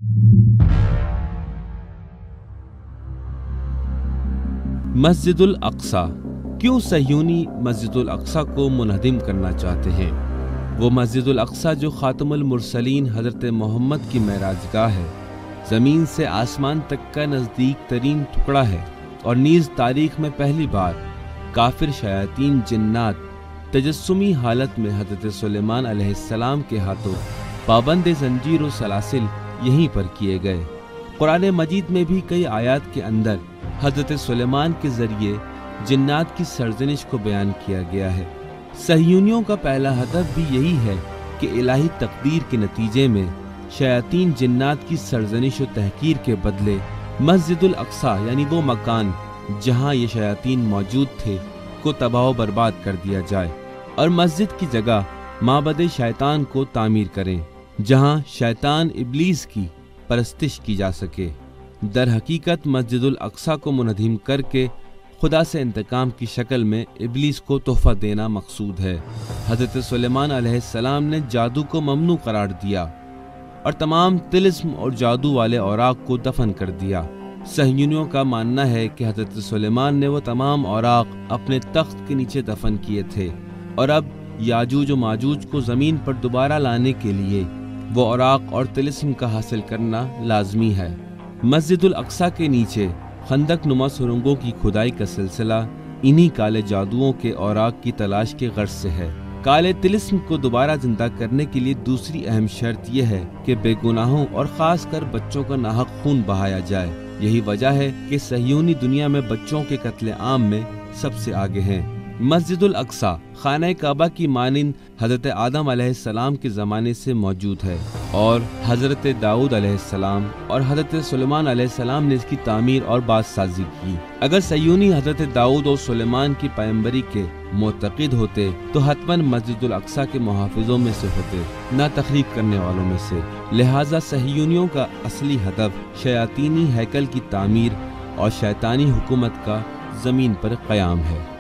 مسجد Al-Aqsa. کیوں صہیونی مسجد Al-Aqsa کو منہدم کرنا چاہتے ہیں؟ وہ مسجد الاقصی جو خاتم المرسلین حضرت محمد کی معراج گاہ ہے، زمین سے آسمان تک کا نزدیک ترین ٹکڑا ہے، اور نیز تاریخ میں پہلی بار کافر شیاطین جنات تجسمی حالت میں حضرت سلیمان علیہ السلام کے ہاتھوں پابند زنجیر و سلاسل یہیں پر کیے گئے۔ قرآن مجید میں بھی کئی آیات کے اندر حضرت سلیمان کے ذریعے جنات کی سرزنش کو بیان کیا گیا ہے۔ صہیونیوں کا پہلا ہدف بھی یہی ہے کہ الہی تقدیر کے نتیجے میں شیاطین جنات کی سرزنش و تحقیر کے بدلے مسجد الاقصی یعنی وہ مکان جہاں یہ شیاطین موجود تھے کو تباہ و برباد کر دیا جائے، اور مسجد کی جگہ معبد شیطان کو تعمیر کریں جہاں شیطان ابلیس کی پرستش کی جا سکے۔ در حقیقت مسجد الاقصی کو منہدم کر کے خدا سے انتقام کی شکل میں ابلیس کو تحفہ دینا مقصود ہے۔ حضرت سلیمان علیہ السلام نے جادو کو ممنوع قرار دیا اور تمام طلسم اور جادو والے اوراق کو دفن کر دیا۔ صہیونیوں کا ماننا ہے کہ حضرت سلیمان نے وہ تمام اوراق اپنے تخت کے نیچے دفن کیے تھے، اور اب یاجوج و ماجوج کو زمین پر دوبارہ لانے کے لیے وہ اوراق اور طلسم کا حاصل کرنا لازمی ہے۔ مسجد الاقصی کے نیچے خندق نما سرنگوں کی کھدائی کا سلسلہ انہی کالے جادوؤں کے اوراق کی تلاش کے غرض سے ہے۔ کالے طلسم کو دوبارہ زندہ کرنے کے لیے دوسری اہم شرط یہ ہے کہ بے گناہوں اور خاص کر بچوں کا ناحق خون بہایا جائے۔ یہی وجہ ہے کہ صہیونی دنیا میں بچوں کے قتل عام میں سب سے آگے ہیں۔ مسجد الاقصی خانہ کعبہ کی مانند حضرت آدم علیہ السلام کے زمانے سے موجود ہے، اور حضرت داؤد علیہ السلام اور حضرت سلیمان علیہ السلام نے اس کی تعمیر اور بازسازی کی۔ اگر صہیونی حضرت داؤد اور سلیمان کی پیغمبری کے معتقد ہوتے تو حتماً مسجد الاقصی کے محافظوں میں سے ہوتے، نہ تخریب کرنے والوں میں سے۔ لہٰذا صہیونیوں کا اصلی ہدف شیاطینی ہیکل کی تعمیر اور شیطانی حکومت کا زمین پر قیام ہے۔